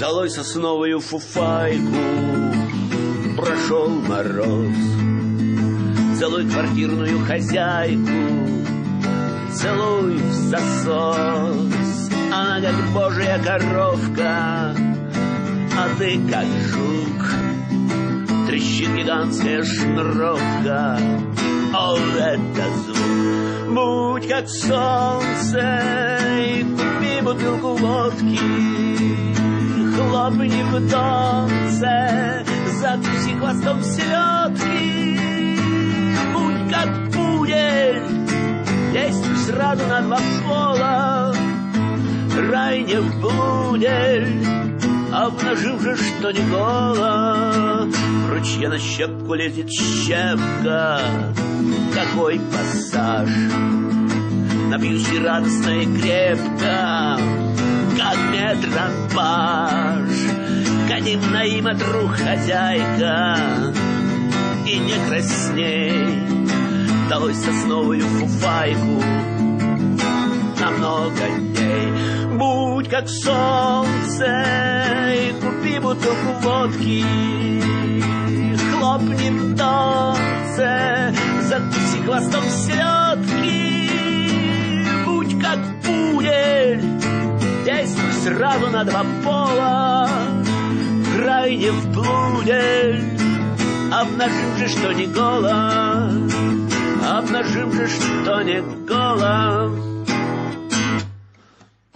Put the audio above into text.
Долой сосновую фуфайку, прошел мороз. Целуй квартирную хозяйку, целуй в засос. Она как божья коровка, а ты как жук. Трещит гигантская шнуровка. О, это звук. Будь как солнце и купи бутылку водки. Хлопни в донце, закуси хвостом селедки. Будь как пудель, действуй сразу на два пола. Рай не в блудель, обнажив же, что не голо. В ручье на щепку лезет щепка. Какой пассаж! Напьюсь и радостно и крепко, как метропаж. Кадим наима, друг, хозяйка, и не красней. Долой сосновую фуфайку на много дней. Будь как солнце и купи бутылку водки. Хлопни в донце, закуси хвостом селедки. Будь как пудель, действуй сразу на два пола. Край не в блудель, обнажим же, что не голо. Обнажим же, что не голо.